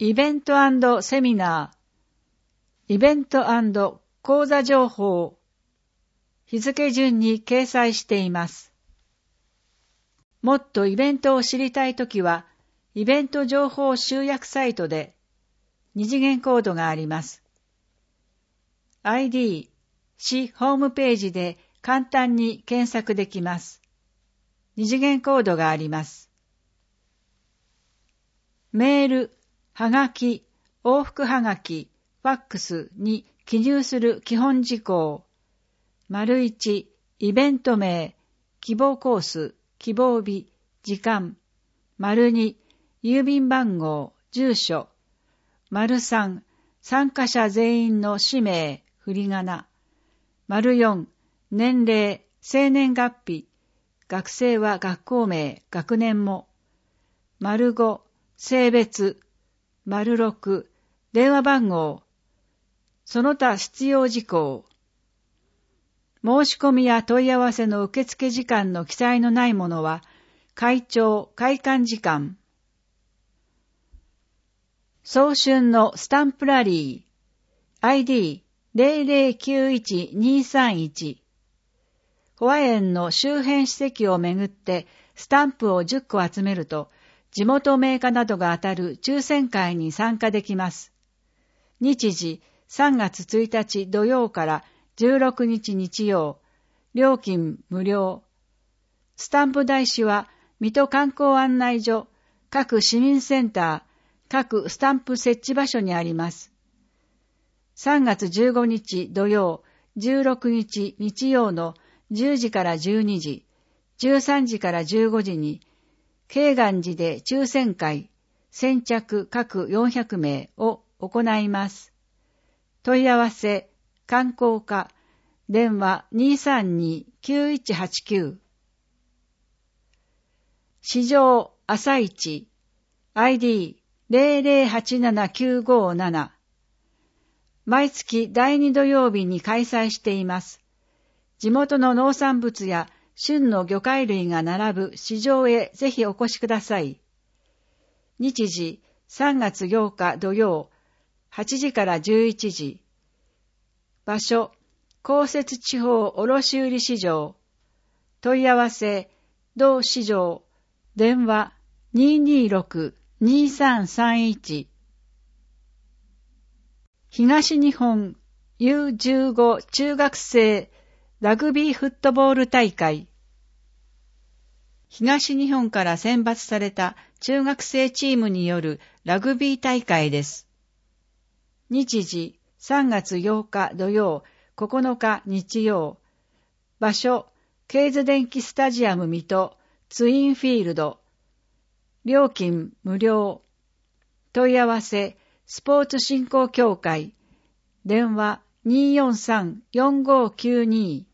イベント&セミナー、イベント&講座情報、日付順に掲載しています。もっとイベントを知りたいときは、イベント情報集約サイトで二次元コードがあります。ID、市ホームページで簡単に検索できます。二次元コードがあります。メール、はがき、往復はがき、ファックスに記入する基本事項。1、イベント名、希望コース、希望日、時間。2、郵便番号、住所。3、参加者全員の氏名、振り仮名。4、年齢、生年月日。学生は学校名、学年も。5、性別。6、電話番号。その他必要事項。申し込みや問い合わせの受付時間の記載のないものは、会長、会館時間。早春のスタンプラリー。ID 0091231。ホワ園の周辺史跡をめぐってスタンプを10個集めると、地元名家などが当たる抽選会に参加できます。日時3月1日土曜から16日日曜。料金無料。スタンプ台紙は水戸観光案内所、各市民センター、各スタンプ設置場所にあります。3月15日土曜、16日日曜の10時から12時、13時から15時に、慶願寺で抽選会、先着各400名を行います。問い合わせ、観光課、電話 232-9189。市場朝市、ID 0087957。毎月第2土曜日に開催しています。地元の農産物や旬の魚介類が並ぶ市場へぜひお越しください。日時3月8日土曜、8時から11時。場所、公設地方卸売市場。問い合わせ、同市場。電話 226-2331。東日本 U15 中学生ラグビーフットボール大会。東日本から選抜された中学生チームによるラグビー大会です。日時3月8日土曜、9日日曜。場所、ケイズ電機スタジアム水戸ツインフィールド。料金無料。問い合わせ、スポーツ振興協会。電話 243-4592。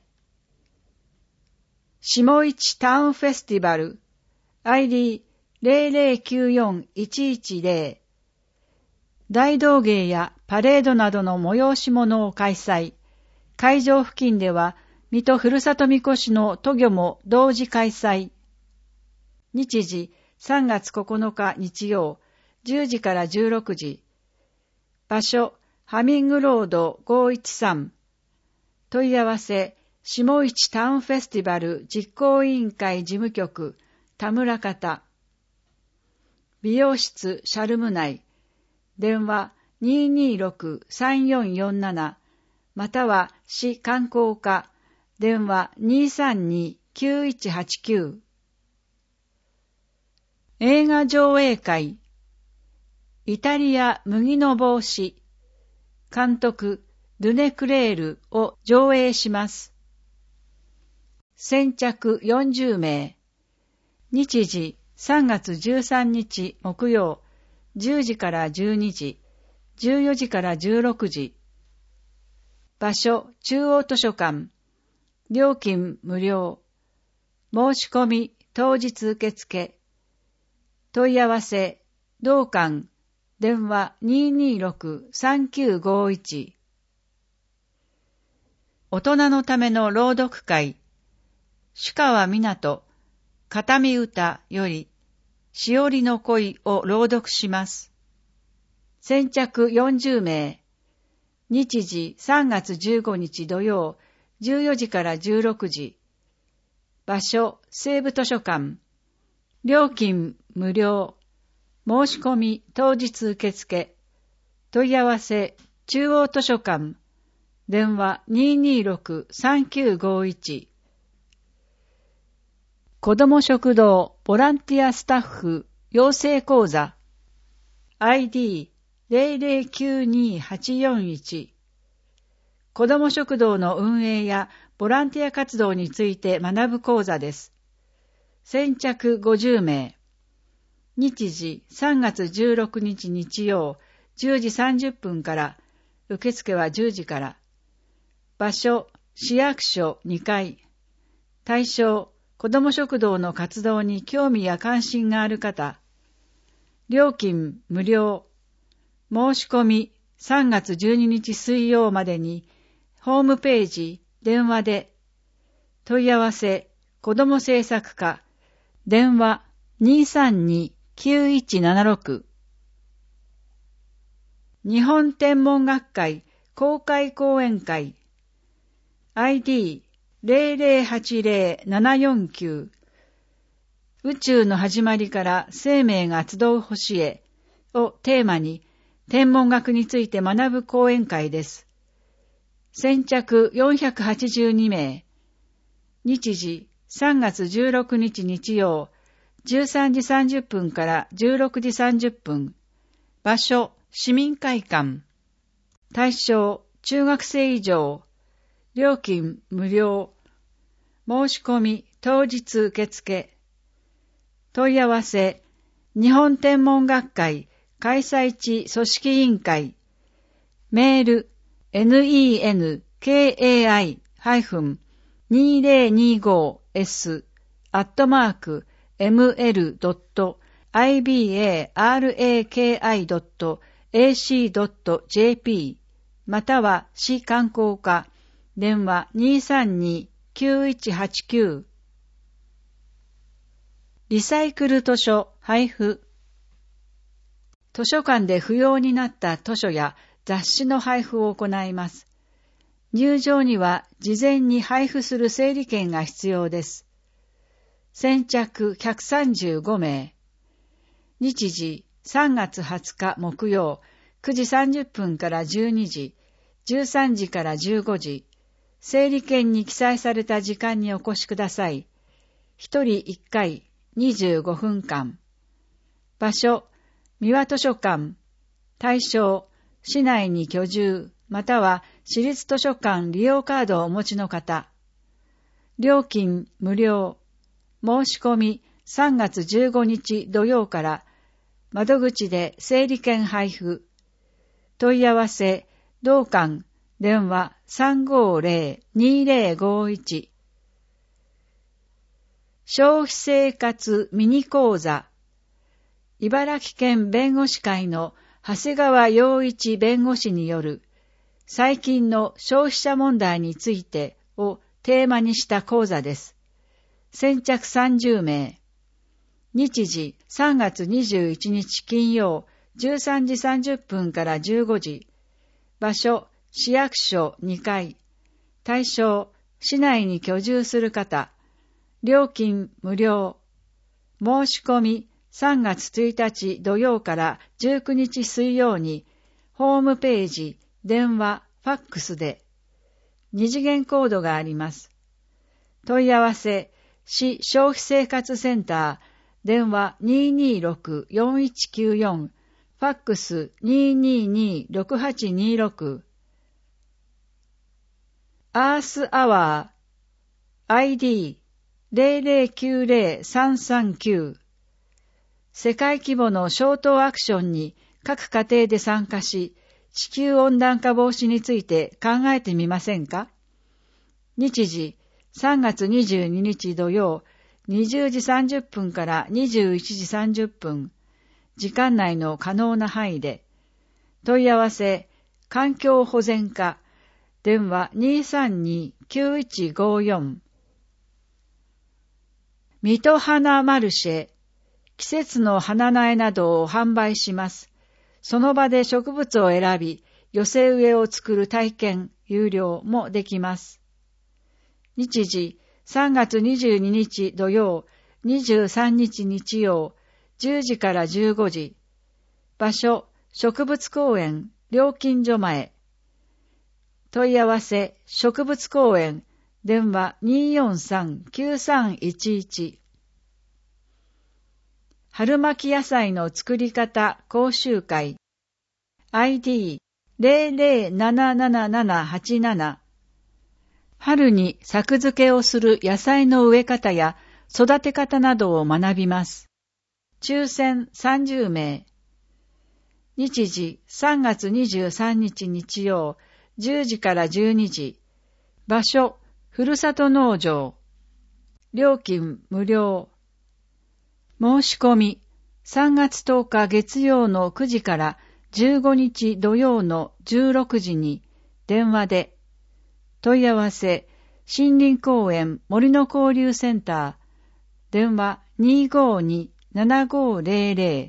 下市タウンフェスティバル。ID 0094110。大道芸やパレードなどの催し物を開催。会場付近では、水戸ふるさとみこしの渡御も同時開催。日時3月9日日曜、10時から16時。場所、ハミングロード513。問い合わせ、下市タウンフェスティバル実行委員会事務局、田村方。美容室シャルム内。電話 226-3447。または市観光課。電話 232-9189。映画上映会。イタリア麦の帽子。監督ドゥネクレールを上映します。先着40名。日時3月13日木曜、10時から12時、14時から16時。場所、中央図書館。料金無料。申し込み、当日受付。問い合わせ、同館。電話 226-3951。大人のための朗読会。朱川湊、片見歌より、しおりの恋を朗読します。 先着40名。日時3月15日土曜、14時から16時。場所、西部図書館。料金無料。申し込み当日受付。問い合わせ、中央図書館。電話226-3951。子ども食堂ボランティアスタッフ養成講座 ID0092-841。子ども食堂の運営やボランティア活動について学ぶ講座です。先着50名。日時3月16日日曜10時30分から、受付は10時から。場所、市役所2階。対象、子ども食堂の活動に興味や関心がある方。料金無料。申し込み3月12日水曜までに、ホームページ、電話で。問い合わせ、子ども政策課。電話232-9176。日本天文学会公開講演会 ID0080-749。宇宙の始まりから生命が集う星へをテーマに天文学について学ぶ講演会です。先着482名。日時3月16日日曜13時30分から16時30分。場所、市民会館。対象、中学生以上。料金無料。申し込み当日受付。問い合わせ、日本天文学会開催地組織委員会。メール、nenkei-2025s@ml.ibaraki.ac.jp または市観光課電話232-9189。リサイクル図書配布。図書館で不要になった図書や雑誌の配布を行います。入場には事前に配布する整理券が必要です。先着135名。日時3月20日木曜9時30分から12時、13時から15時。整理券に記載された時間にお越しください。一人1回25分間。場所、三輪図書館。対象、市内に居住、または市立図書館利用カードをお持ちの方。料金無料。申し込み3月15日土曜から、窓口で整理券配布。問い合わせ、同館、電話350-2051。消費生活ミニ講座。茨城県弁護士会の長谷川洋一弁護士による最近の消費者問題についてをテーマにした講座です。先着30名。日時3月21日金曜13時30分から15時。場所、市役所2階。対象、市内に居住する方。料金無料。申し込み3月1日土曜から19日水曜に、ホームページ、電話、ファックスで、2次元コードがあります。問い合わせ、市消費生活センター、電話226-4194、ファックス222-6826。アースアワー、ID0090-339。世界規模の消灯アクションに各家庭で参加し、地球温暖化防止について考えてみませんか？日時3月22日土曜20時30分から21時30分。時間内の可能な範囲で。問い合わせ、環境保全課。電話232-9154。水戸花マルシェ。季節の花苗などを販売します。 その場で植物を選び、寄せ植えを作る体験、有料もできます。日時、3月22日土曜、23日日曜、10時から15時。場所、植物公園、料金所前。問い合わせ、植物公園、電話 243-9311。春巻き野菜の作り方講習会。ID007787。春に作付けをする野菜の植え方や育て方などを学びます。抽選30名。日時3月23日日曜、10時から12時。場所、ふるさと農場。料金無料。申し込み、3月10日月曜の9時から15日土曜の16時に電話で。問い合わせ、森林公園森の交流センター。電話 252-7500。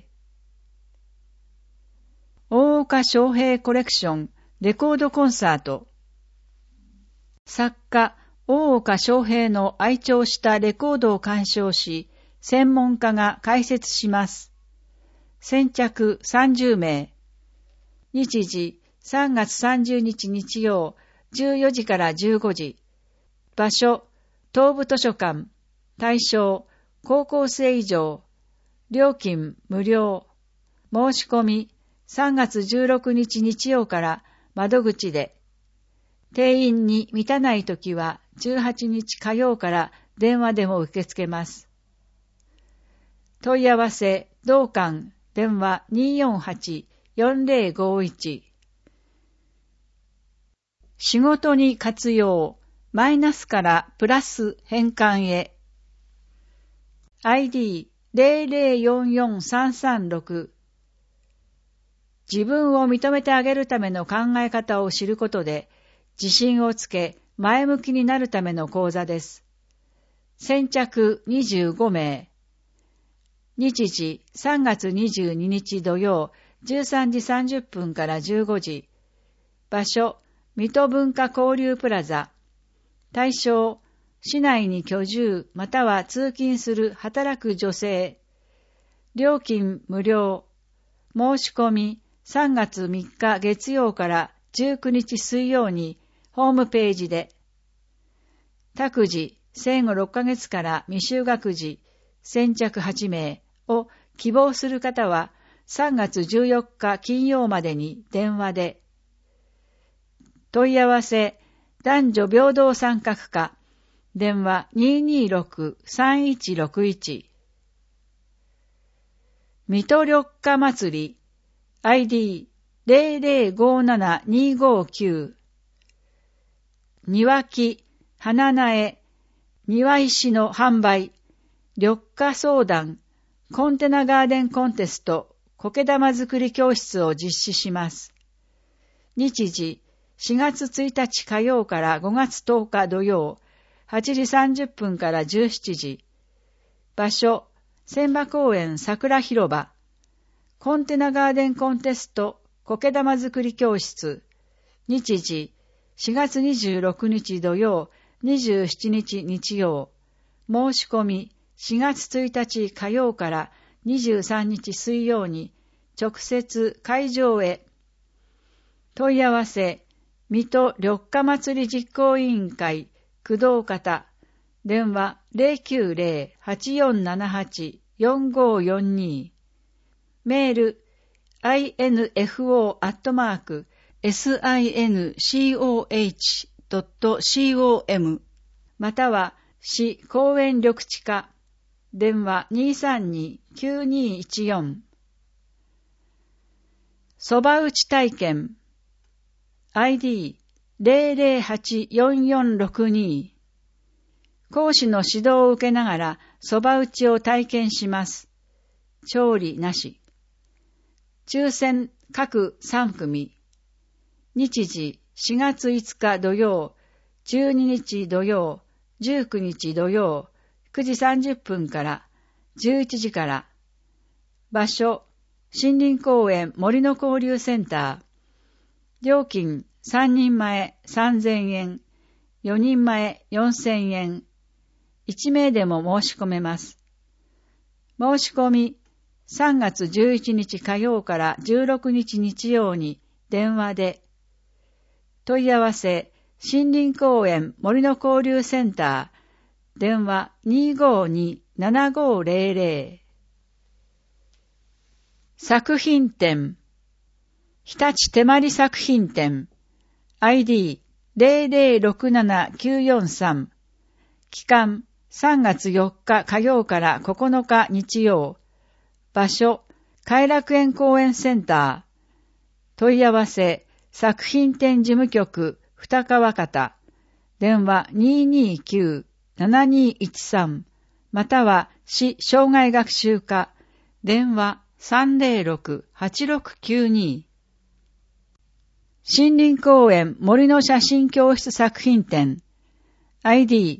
大岡翔平コレクションレコードコンサート。作家、大岡翔平の愛聴したレコードを鑑賞し、専門家が解説します。先着30名。日時、3月30日日曜、14時から15時。場所、東部図書館。対象、高校生以上。料金無料。申し込み、3月16日日曜から窓口で。定員に満たないときは18日火曜から電話でも受け付けます。問い合わせ、同館、電話 248-4051。仕事に活用、マイナスからプラス変換へ。ID00443336。自分を認めてあげるための考え方を知ることで、自信をつけ、前向きになるための講座です。先着25名。日時、3月22日土曜、13時30分から15時。場所、水戸文化交流プラザ。対象、市内に居住または通勤する働く女性。料金無料。申し込み、3月3日月曜から19日水曜にホームページで。託児、生後6ヶ月から未就学児、先着8名を希望する方は3月14日金曜までに電話で。問い合わせ、男女平等参画課、電話 226-3161。水戸緑化祭り、ID0057-259。庭木、花苗、庭石の販売、緑化相談、コンテナガーデンコンテスト、苔玉作り教室を実施します。日時、4月1日火曜から5月10日土曜、8時30分から17時。場所、千葉公園桜広場。コンテナガーデンコンテスト、苔玉作り教室。日時、4月26日土曜、27日日曜。申し込み、4月1日火曜から23日水曜に、直接会場へ。問い合わせ、水戸緑化祭り実行委員会、工藤方、電話 090-8478-4542。メール、info@sincoh.com または市公園緑地課、電話 232-9214。そば打ち体験、ID008446。講師の指導を受けながらそば打ちを体験します。調理なし。抽選各3組。日時4月5日土曜、12日土曜、19日土曜、9時30分から11時から。場所、 森林公園森の交流センター。料金3人前3000円、4人前4000円。1名でも申し込めます。申し込み3月11日火曜から16日日曜に電話で。問い合わせ森林公園森の交流センター。電話 252-7500。作品展。日立手まり作品展。ID 0067943。期間3月4日火曜から9日日曜。場所偕楽園公園センター。問い合わせ作品展事務局二川方。電話 229-7213。または市障害学習課。電話306-8692。森林公園森の写真教室作品展。ID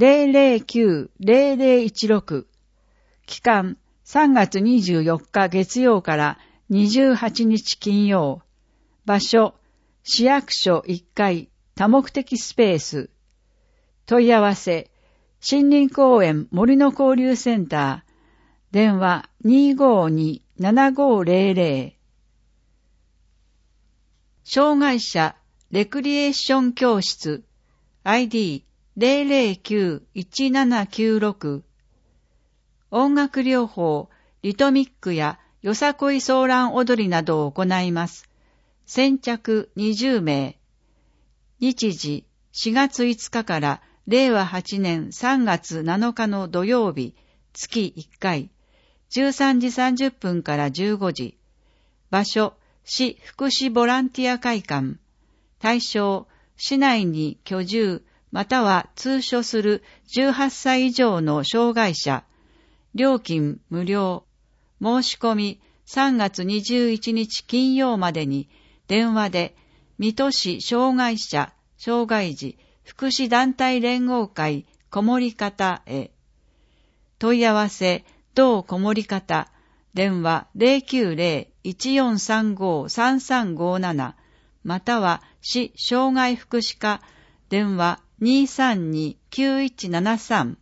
009-0016。期間3月24日月曜から28日金曜。場所市役所1階多目的スペース。問い合わせ森林公園森の交流センター。電話 252-7500。障害者レクリエーション教室 ID 009-1796。音楽療法、リトミックやよさこいソーラン踊りなどを行います。先着20名。日時4月5日から令和8年3月7日の土曜日、月1回、13時30分から15時。場所、市福祉ボランティア会館。対象、市内に居住、または通所する18歳以上の障害者。料金無料。申し込み3月21日金曜までに電話で水戸市障害者障害児福祉団体連合会こもり方へ。問い合わせ同こもり方。電話 090-1435-3357 または市障害福祉課電話 232-9173。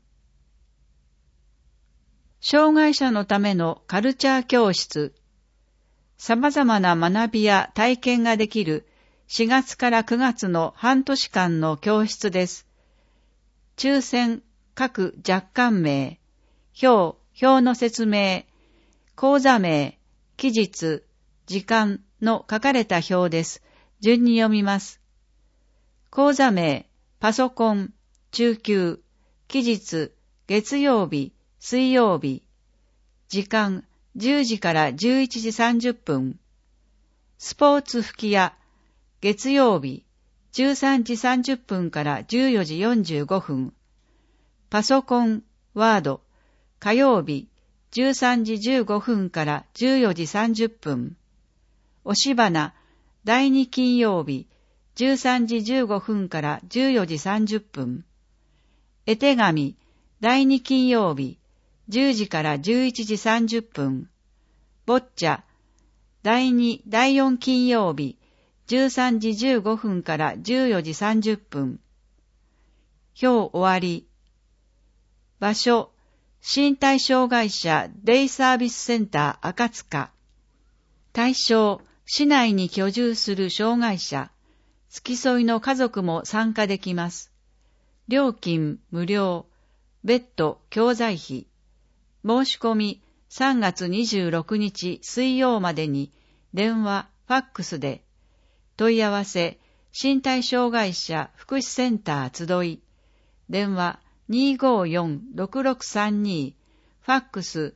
障害者のためのカルチャー教室。様々な学びや体験ができる4月から9月の半年間の教室です。抽選、各若干名、表の説明、講座名、期日、時間の書かれた表です。順に読みます。講座名、パソコン、中級、期日、月曜日、水曜日。時間、10時から11時30分。スポーツ吹き矢、月曜日、13時30分から14時45分。パソコン、ワード、火曜日、13時15分から14時30分。押し花、第2金曜日、13時15分から14時30分。絵手紙、第2金曜日、10時から11時30分。ボッチャ、第2、第4金曜日、13時15分から14時30分。表終わり。場所、身体障害者デイサービスセンター赤塚。対象、市内に居住する障害者、付き添いの家族も参加できます。料金無料、別途教材費。申し込み3月26日水曜までに電話、ファックスで。問い合わせ、身体障害者福祉センター集い。電話 254-6632。ファックス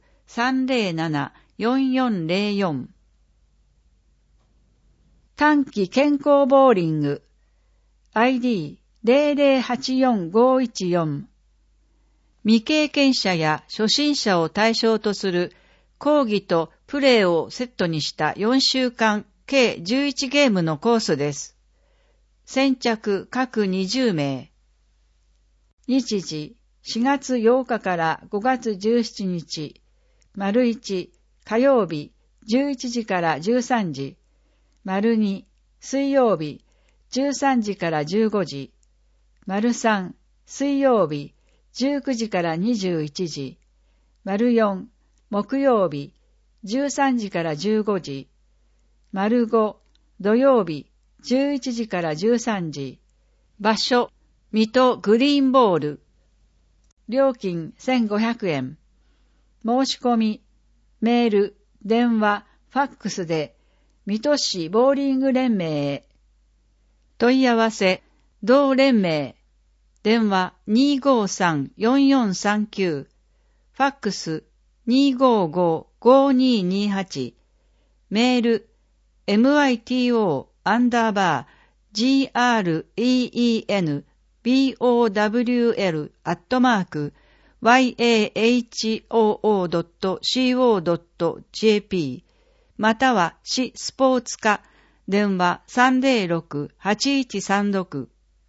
307-4404。短期健康ボーリング。ID 0084514。未経験者や初心者を対象とする講義とプレーをセットにした4週間計11ゲームのコースです。先着各20名。日時4月8日から5月17日、丸1火曜日 11時から13時。丸2、水曜日、13時から15時。丸3、水曜日、19時から21時。丸4、木曜日、13時から15時。丸5、土曜日、11時から13時。場所、水戸グリーンボール。料金1500円。申し込み、メール、電話、ファックスで、水戸市ボーリング連盟へ。問い合わせ、同連盟。電話253-4439。ファックス255-5228。メール、mito_green_bol.yahoo.co.jp または市スポーツ課電話306-8136。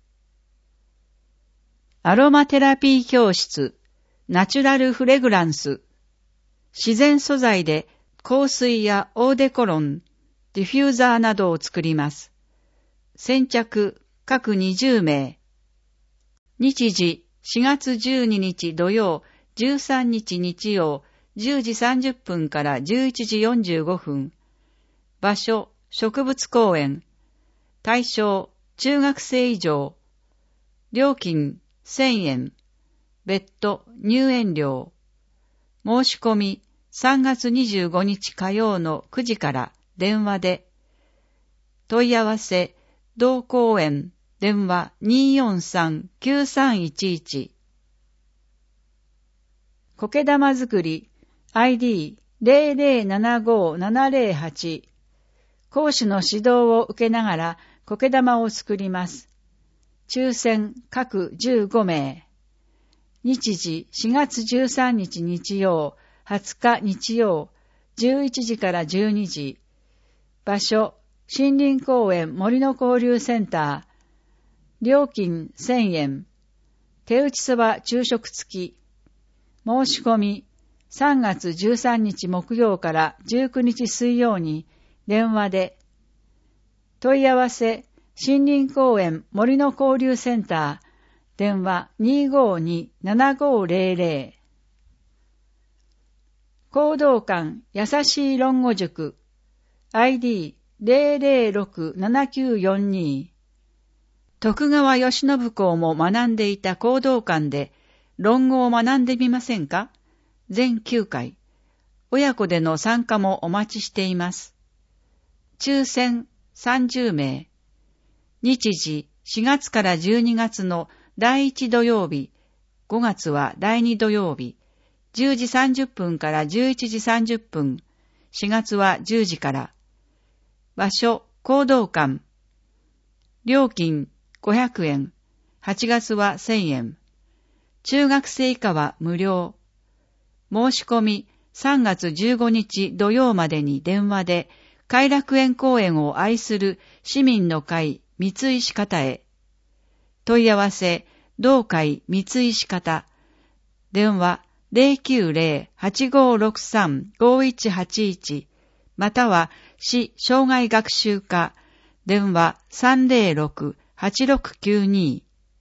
アロマテラピー教室ナチュラルフレグランス。自然素材で香水やオーデコロン、ディフューザーなどを作ります。先着各20名。日時4月12日土曜、13日日曜、10時30分から11時45分。場所、植物公園。対象、中学生以上。料金、1000円。別途、入園料。申し込み、3月25日火曜の9時から電話で。問い合わせ、同公園、電話243-9311。苔玉作り、ID0075-708。講師の指導を受けながら苔玉を作ります。抽選各15名。日時4月13日日曜、20日日曜、11時から12時。場所、森林公園森の交流センター。料金1000円。手打ちそば昼食付き。申し込み、3月13日木曜から19日水曜に電話で。問い合わせ、森林公園森の交流センター。電話252-7500。講道館優しい論語塾。ID00679442。徳川慶喜公も学んでいた講道館で論語を学んでみませんか？全9回。親子での参加もお待ちしています。抽選30名。日時4月から12月の第1土曜日、5月は第2土曜日、10時30分から11時30分、4月は10時から。場所、講道館。料金500円、8月は1000円。中学生以下は無料。申し込み3月15日土曜までに電話で、偕楽園公園を愛する市民の会三石方へ。問い合わせ、同会三石方。電話090-8563-5181。または市障害学習課。電話306-8692。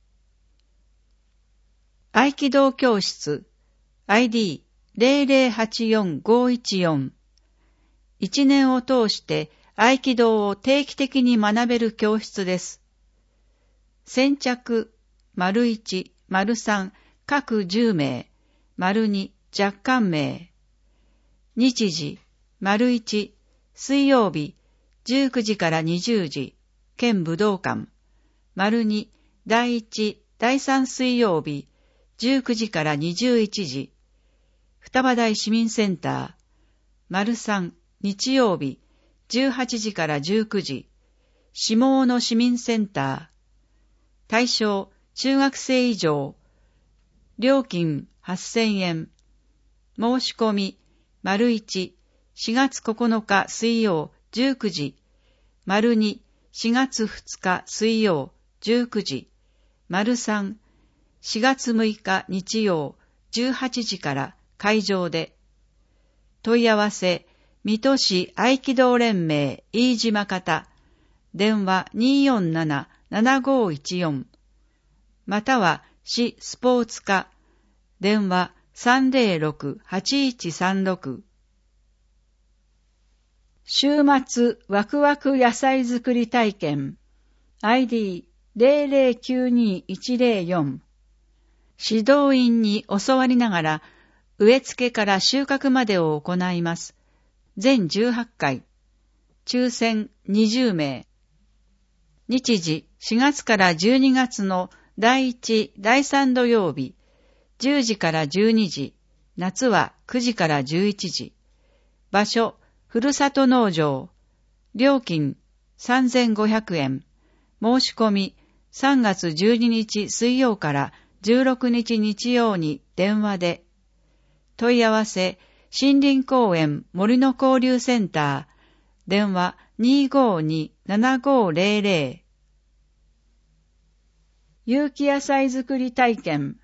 合気道教室。ID0084-514。1年を通して合気道を定期的に学べる教室です。先着、丸1、丸3、各10名、丸2、若干名。日時、丸1、水曜日、19時から20時、県武道館。丸2、第1、第3水曜日、19時から21時、双葉台市民センター。丸3、日曜日、18時から19時、下野市民センター。対象、中学生以上。料金8000円。申し込み、丸1、4月9日水曜19時。丸2、4月2日水曜19時。丸3、4月6日日曜18時から会場で。問い合わせ、 水戸市合気道連盟飯島方、電話 247-7514、または市スポーツ課、電話 306-8136。週末ワクワク野菜作り体験 ID0092-104。指導員に教わりながら植え付けから収穫までを行います。全18回。抽選20名。日時4月から12月の第1、第3土曜日、10時から12時、夏は9時から11時。場所、ふるさと農場。料金3500円。申し込み3月12日水曜から16日日曜に電話で。問い合わせ、森林公園森の交流センター。電話 252-7500。有機野菜作り体験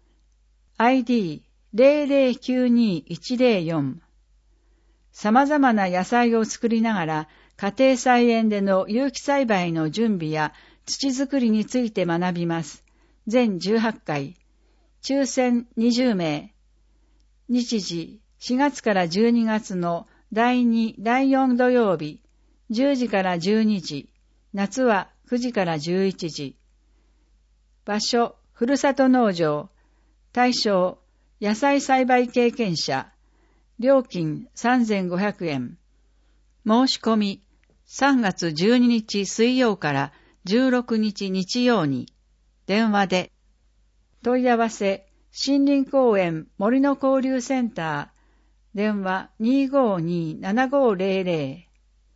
ID0092-104。様々な野菜を作りながら家庭菜園での有機栽培の準備や土作りについて学びます。全18回。抽選20名。日時4月から12月の第2、第4土曜日、10時から12時。夏は9時から11時。場所、ふるさと農場。対象、野菜栽培経験者。料金3500円。申し込み、3月12日水曜から16日日曜に、電話で。問い合わせ、森林公園森の交流センター。電話 252-7500。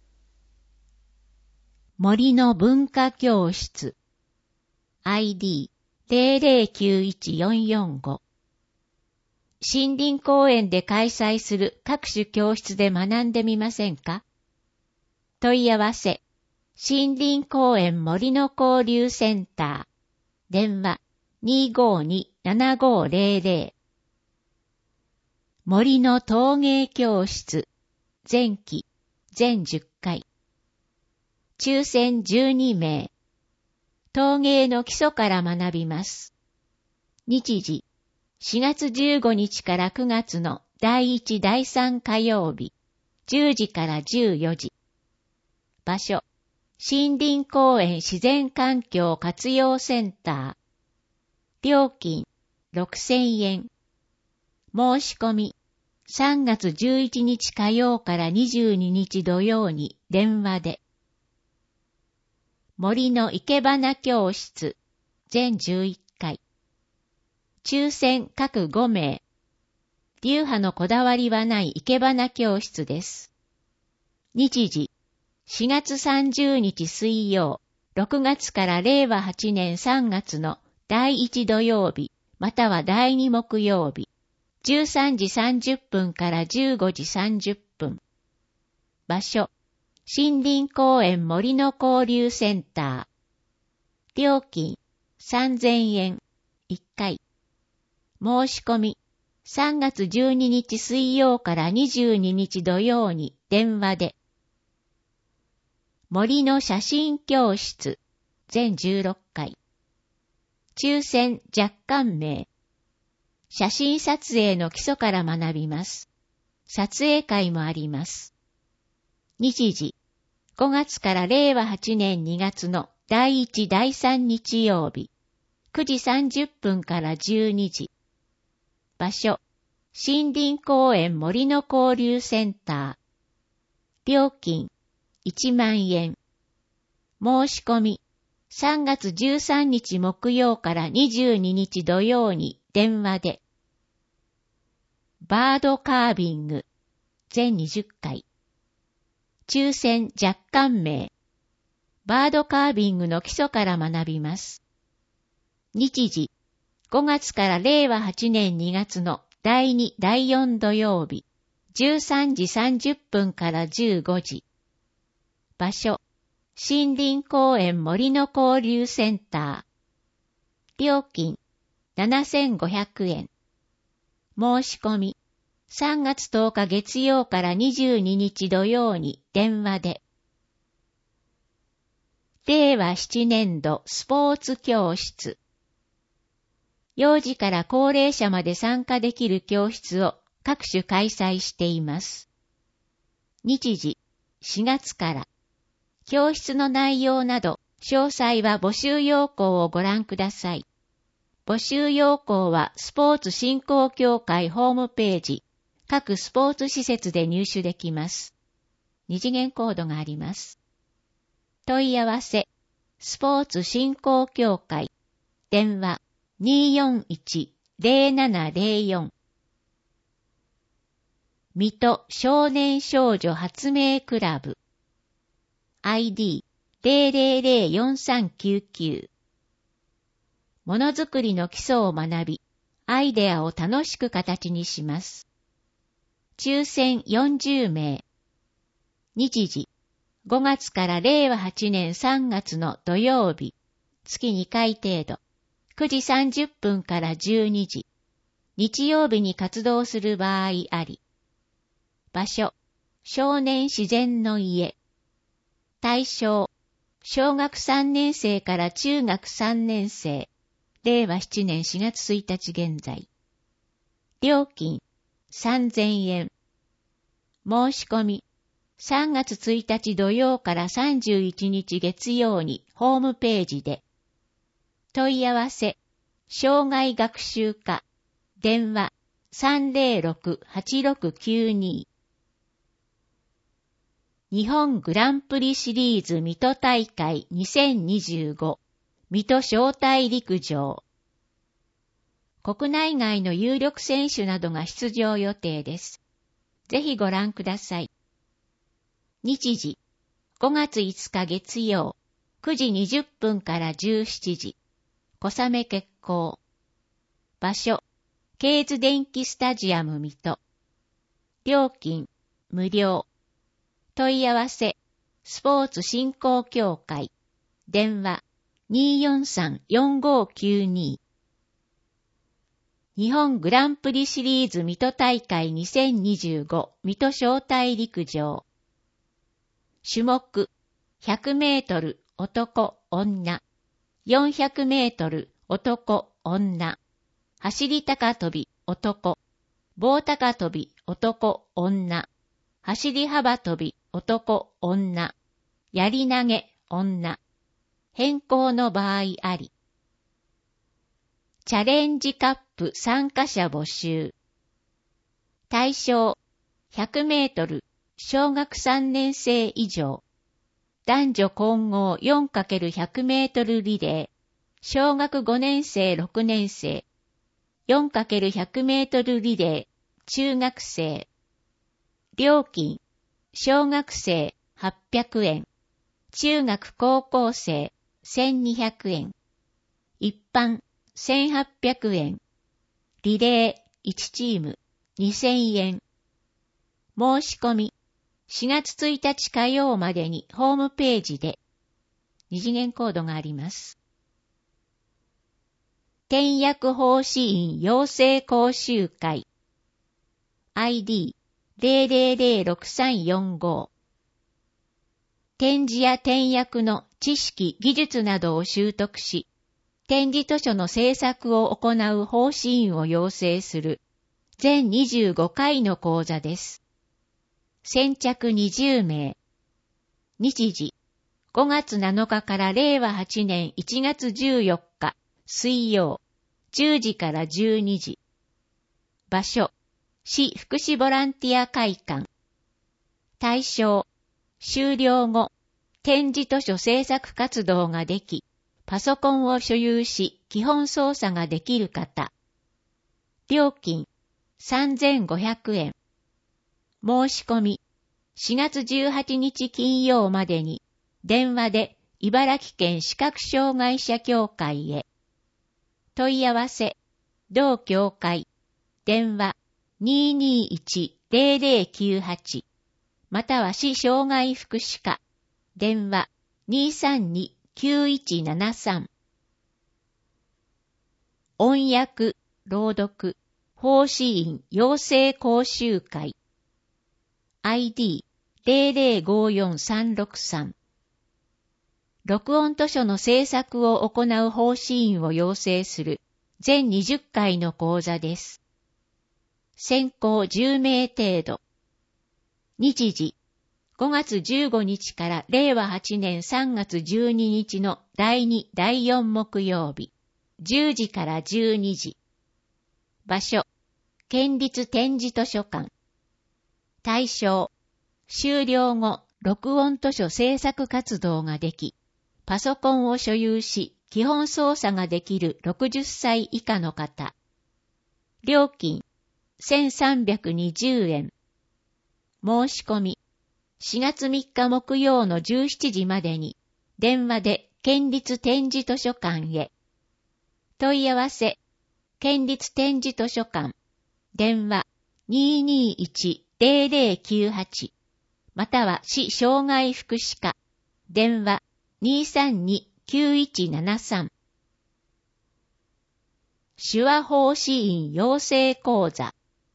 森の文化教室 ID0091-445。森林公園で開催する各種教室で学んでみませんか？問い合わせ、森林公園森の交流センター。電話 252-7500。森の陶芸教室前期全10回。抽選12名。陶芸の基礎から学びます。日時4月15日から9月の第1、第3火曜日、10時から14時。場所、森林公園自然環境活用センター。料金6000円。申し込み、3月11日火曜から22日土曜に電話で。森の生け花教室全11回。抽選各5名。流派のこだわりはない生け花教室です。日時4月30日水曜、6月から令和8年3月の第1土曜日、または第2木曜日、13時30分から15時30分。場所、森林公園森の交流センター。料金3000円1回。申し込み3月12日水曜から22日土曜に電話で。森の写真教室全16回。抽選若干名。写真撮影の基礎から学びます。撮影会もあります。日時5月から令和8年2月の第1、第3日曜日、9時30分から12時。場所、森林公園森の交流センター。料金、1万円。申し込み、3月13日木曜から22日土曜に電話で。バードカービング、全20回。抽選若干名。バードカービングの基礎から学びます。日時、5月から令和8年2月の第2、第4土曜日、13時30分から15時。場所、森林公園森の交流センター。料金、7500円。申し込み、 3月10日月曜から22日土曜に電話で。令和7年度スポーツ教室。幼児から高齢者まで参加できる教室を各種開催しています。日時、4月から。教室の内容など、詳細は募集要項をご覧ください。募集要項はスポーツ振興協会ホームページ、各スポーツ施設で入手できます。二次元コードがあります。問い合わせ、スポーツ振興協会、電話 241-0704。水戸少年少女発明クラブ、ID 0004399。ものづくりの基礎を学び、アイデアを楽しく形にします。抽選40名。日時、5月から令和8年3月の土曜日、月2回程度、9時30分から12時、日曜日に活動する場合あり。場所、少年自然の家。対象、小学3年生から中学3年生。令和7年4月1日現在。料金、3000円。申し込み、3月1日土曜から31日月曜にホームページで。問い合わせ、障害学習課、電話 306-8692。日本グランプリシリーズ水戸大会2025水戸招待陸上。国内外の有力選手などが出場予定です。ぜひご覧ください。日時、5月5日月曜、9時20分から17時、小雨決行。場所、ケーズ電気スタジアム水戸。料金、無料。問い合わせ、スポーツ振興協会。電話、243-4592。日本グランプリシリーズ水戸大会2025水戸招待陸上。種目、100メートル男女、400メートル男女、走り高跳び男、棒高跳び男女、走り幅跳び男女、やり投げ女、変更の場合あり。チャレンジカップ参加者募集。対象、100メートル、小学3年生以上。男女混合 4×100 メートルリレー。小学5年生6年生。4×100 メートルリレー。中学生。料金、小学生800円。中学高校生1200円。一般1800円。リレー1チーム2000円。申し込み4月1日火曜までにホームページで。二次元コードがあります。点薬奉仕員養成講習会。ID 0006345。点字や点訳の知識、技術などを習得し、点字図書の制作を行う奉仕員を養成する全25回の講座です。先着20名。日時、5月7日から令和8年1月14日水曜、10時から12時。場所、市福祉ボランティア会館。対象、終了後、点字図書制作活動ができ、パソコンを所有し基本操作ができる方。料金、3500円。申し込み、4月18日金曜までに、電話で茨城県視覚障害者協会へ。問い合わせ、同協会、電話 221-0098、または市障害福祉課、電話 232-9173。音訳、朗読、 奉仕員養成講習会 ID0054-363 録音図書の制作を行う奉仕員を養成する全20回の講座です。先行10名程度。日時5月15日から令和8年3月12日の第2、第4木曜日、10時から12時。場所、県立展示図書館。対象、修了後、録音図書制作活動ができ、パソコンを所有し、基本操作ができる60歳以下の方。料金、1320円。申し込み、4月3日木曜の17時までに、電話で県立展示図書館へ。問い合わせ、県立展示図書館、電話 221-0098、または市障害福祉課、電話 232-9173。手話奉仕員養成講座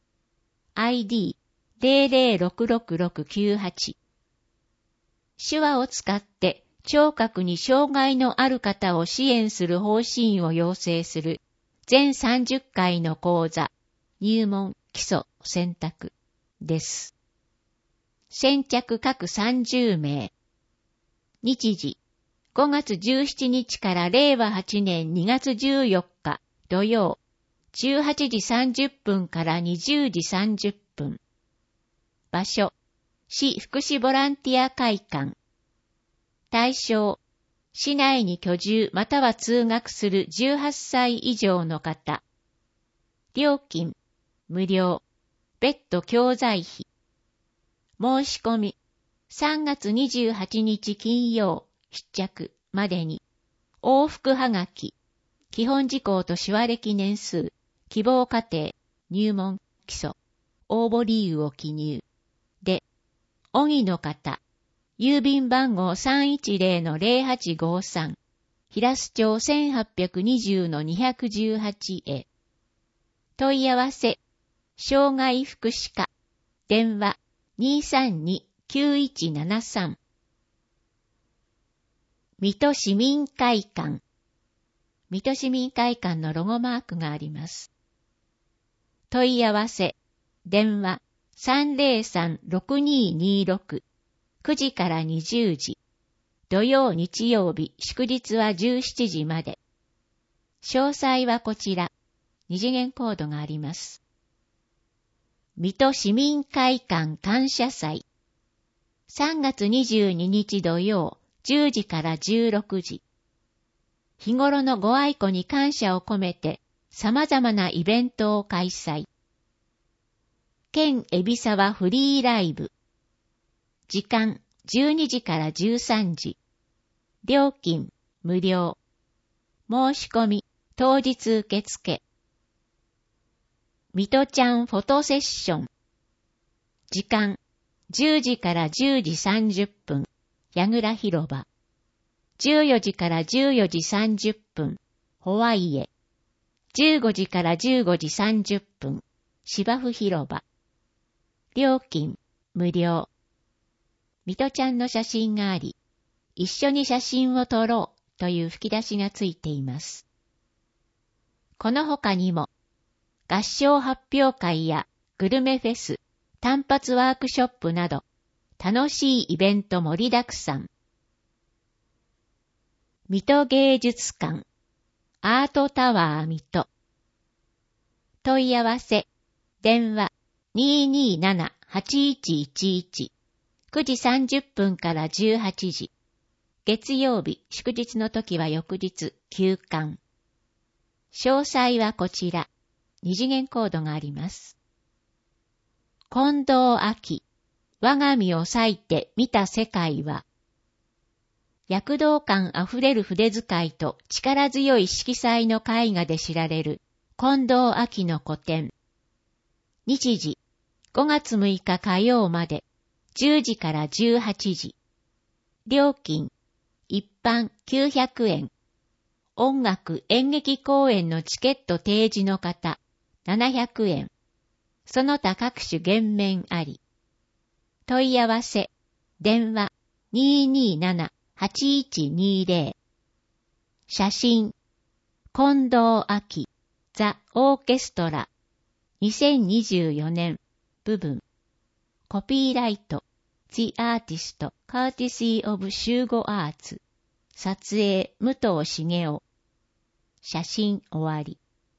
ID006698。手話を使って聴覚に障害のある方を支援する奉仕員を養成する全30回の講座、入門、基礎、選択です。先着各30名。日時、5月17日から令和8年2月14日土曜、18時30分から20時30分。場所、市福祉ボランティア会館。対象、市内に居住または通学する18歳以上の方。料金、無料、別途教材費。申し込み、3月28日金曜、出着までに、往復はがき、基本事項と手話歴年数、希望課程、入門、基礎、応募理由を記入。で、おぎの方、郵便番号 310-0853、平須町1820-218へ。問い合わせ、障害福祉課、電話 232-9173。水戸市民会館。水戸市民会館のロゴマークがあります。問い合わせ、電話 303-6226。9時から20時。土曜日曜日、祝日は17時まで。詳細はこちら。2次元コードがあります。水戸市民会館感謝祭。3月22日土曜、10時から16時。日頃のご愛顧に感謝を込めて、様々なイベントを開催。県海老沢フリーライブ。時間12時から13時。料金無料。申し込み当日受付。水戸ちゃんフォトセッション。時間10時から10時30分。矢倉広場。14時から14時30分。ホワイエ。15時から15時30分。芝生広場。料金無料。水戸ちゃんの写真があり、一緒に写真を撮ろうという吹き出しがついています。この他にも、合唱発表会やグルメフェス、単発ワークショップなど、楽しいイベント盛りだくさん。水戸芸術館、アートタワー水戸。問い合わせ、電話 227-8111。9時30分から18時。月曜日、祝日の時は翌日、休館。詳細はこちら。2次元コードがあります。近藤秋、我が身を裂いて見た世界は、躍動感あふれる筆使いと力強い色彩の絵画で知られる近藤秋の個展。日時、5月6日火曜まで。10時から18時。料金、一般900円。音楽演劇公演のチケット提示の方、 700円。その他各種減免あり。問い合わせ、電話 227-8120。写真、近藤明、ザ・オーケストラ、2024年、部分。コピーライト、The Artist, Courtesy of 集合アーツ。撮影、武藤茂雄。写真終わり。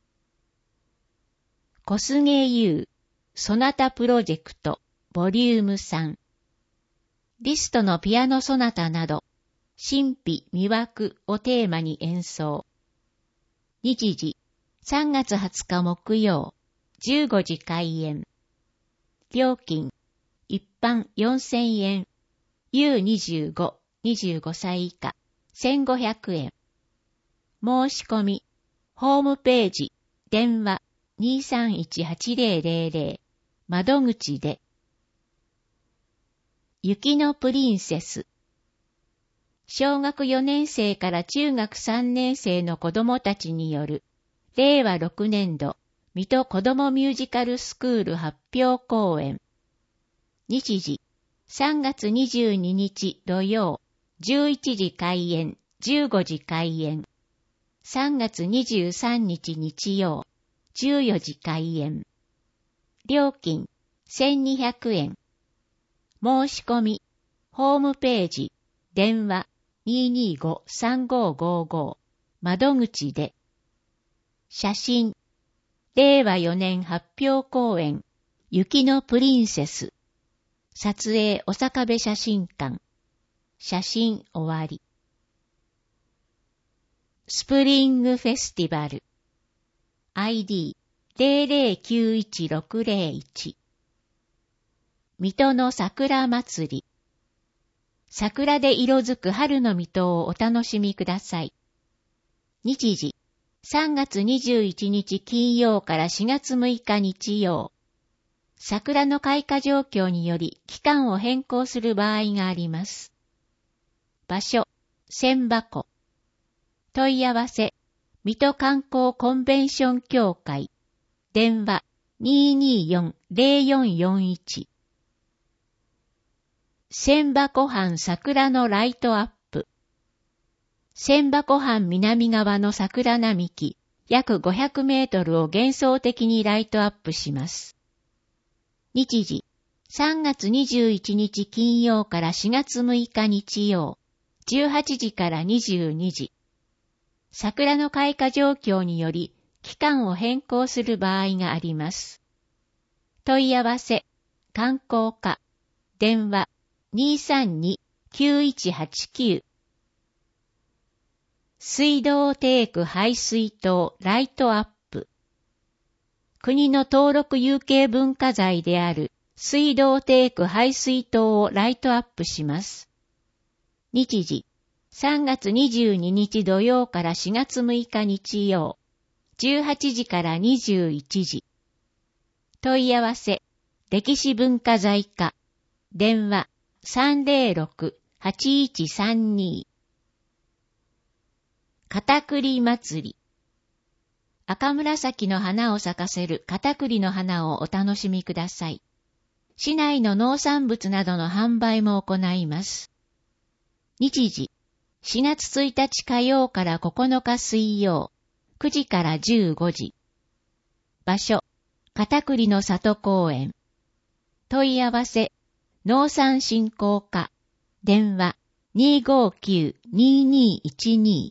小菅優、ソナタプロジェクト、ボリューム3。リストのピアノソナタなど、神秘魅惑をテーマに演奏。日時、3月20日木曜、15時開演。料金、一般4000円、U25、25歳以下、1500円。申し込み、ホームページ、電話、231-8000、窓口で。雪のプリンセス。小学4年生から中学3年生の子供たちによる、令和6年度、水戸子どもミュージカルスクール発表公演。日時、3月22日土曜、11時開演、15時開演。3月23日日曜、14時開演。料金、1200円。申し込み、ホームページ、電話、225-3555、窓口で。写真、令和4年発表公演、雪のプリンセス。撮影、お坂部写真館。写真終わり。スプリングフェスティバル。ID、0091601。水戸の桜祭り。桜で色づく春の水戸をお楽しみください。日時、3月21日金曜から4月6日日曜。桜の開花状況により期間を変更する場合があります。場所、千箱。問い合わせ、水戸観光コンベンション協会。電話、224-0441。千箱藩桜のライトアップ。千箱藩南側の桜並木、約500メートルを幻想的にライトアップします。日時、3月21日金曜から4月6日日曜、18時から22時。桜の開花状況により、期間を変更する場合があります。問い合わせ、観光課、電話、232-9189。水道テーク排水塔ライトアップ。国の登録有形文化財である水道テーク排水塔をライトアップします。日時、3月22日土曜から4月6日日曜、18時から21時。問い合わせ、歴史文化財課、電話、306-8132。片栗祭り。赤紫の花を咲かせる片栗の花をお楽しみください。市内の農産物などの販売も行います。日時、4月1日火曜から9日水曜、9時から15時。場所、片栗の里公園。問い合わせ、農産振興課、電話、259-2212。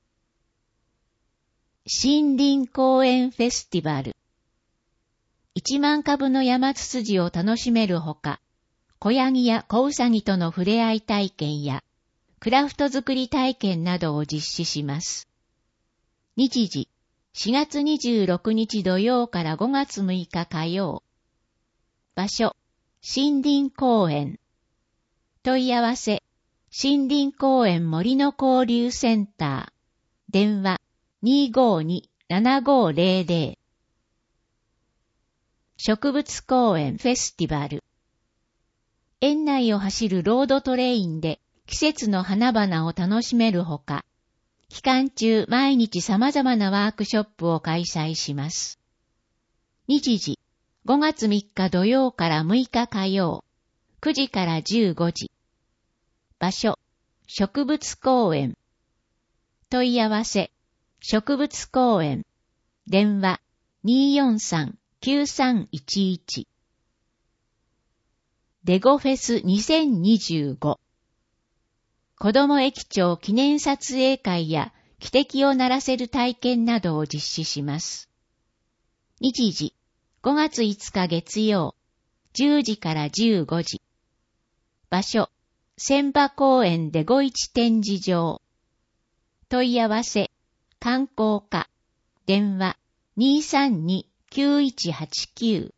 森林公園フェスティバル。1万株の山ツツジを楽しめるほか、小ヤギや小ウサギとの触れ合い体験や、クラフト作り体験などを実施します。日時、4月26日土曜から5月6日火曜。場所、森林公園。問い合わせ、森林公園森の交流センター。電話、252-7500。植物公園フェスティバル。園内を走るロードトレインで季節の花々を楽しめるほか、期間中毎日様々なワークショップを開催します。 日時、5月3日土曜から6日火曜、9時から15時。場所、植物公園。問い合わせ、植物公園。電話、243-9311。デゴフェス2025。子供駅長記念撮影会や汽笛を鳴らせる体験などを実施します。日時、5月5日月曜、10時から15時。場所、千葉公園デゴ一展示場。問い合わせ、観光課。電話、232-9189。